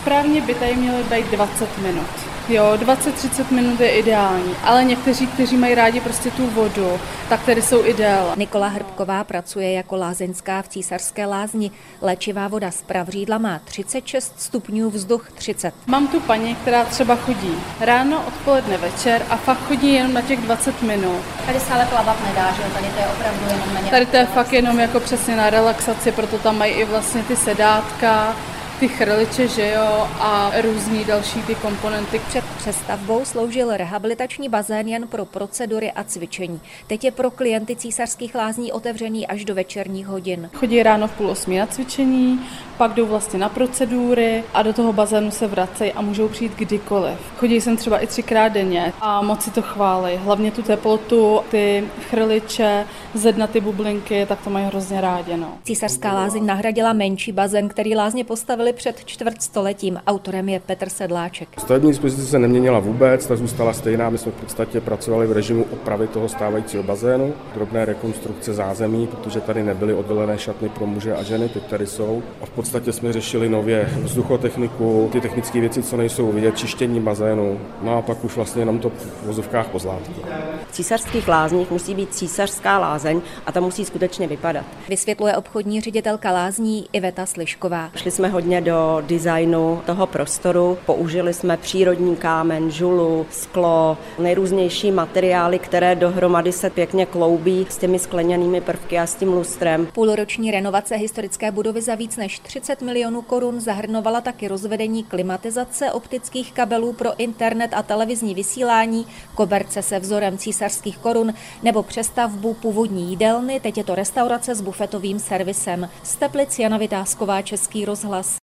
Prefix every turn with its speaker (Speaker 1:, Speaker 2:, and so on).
Speaker 1: Správně by tady měly být 20 minut. Jo, 20-30 minut je ideální, ale někteří, kteří mají rádi prostě tu vodu, tak tady jsou ideál.
Speaker 2: Nikola Hrbková pracuje jako lázeňská v Císařské lázni. Léčivá voda z Pravřídla má 36 stupňů, vzduch 30.
Speaker 1: Mám tu paní, která třeba chodí ráno, odpoledne, večer a fakt chodí jenom na těch 20 minut.
Speaker 2: Tady se ale plavat nedá, že tady to je opravdu jenom na nějakou.
Speaker 1: Tady to je fakt jenom jako přesně na relaxaci, proto tam mají i vlastně ty sedátka, ty chrliče, že jo, a různý další ty komponenty.
Speaker 2: Před přestavbou sloužil rehabilitační bazén jen pro procedury a cvičení. Teď je pro klienty Císařských lázní otevřený až do večerních hodin.
Speaker 1: Chodí ráno v 7:30 na cvičení, pak jdou vlastně na procedury a do toho bazénu se vracejí a můžou přijít kdykoliv. Chodí sem třeba i 3krát denně a moc si to chválí. Hlavně tu teplotu, ty chrliče, zedna ty bublinky, tak to mají hrozně rádi. No.
Speaker 2: Císařská lázeň nahradila menší bazén, který lázně postavili před čtvrtstoletím. Autorem je Petr Sedláček.
Speaker 3: Stavební dispozice se neměnila vůbec, ta zůstala stejná. My jsme v podstatě pracovali v režimu opravy toho stávajícího bazénu, drobné rekonstrukce zázemí, protože tady nebyly oddělené šatny pro muže a ženy, teď tady jsou. A v podstatě jsme řešili nově vzduchotechniku, ty technické věci, co nejsou vidět, čištění bazénu. No a pak už vlastně jenom to v vozovkách pozlátky.
Speaker 4: V Císařských lázních musí být císařská lázeň a ta musí skutečně vypadat.
Speaker 2: Vysvětluje obchodní ředitelka lázní Iveta Slišková.
Speaker 4: Šli jsme hodně do designu toho prostoru, použili jsme přírodní kámen, žulu, sklo, nejrůznější materiály, které dohromady se pěkně kloubí s těmi skleněnými prvky a s tím lustrem.
Speaker 2: Půlroční renovace historické budovy za víc než 30 milionů korun zahrnovala taky rozvedení klimatizace, optických kabelů pro internet a televizní vysílání, koberce se vzorem císařských korun nebo přestavbu původní jídelny, teď je to restaurace s bufetovým servisem. Z Teplic Jana Vytázková, Český rozhlas.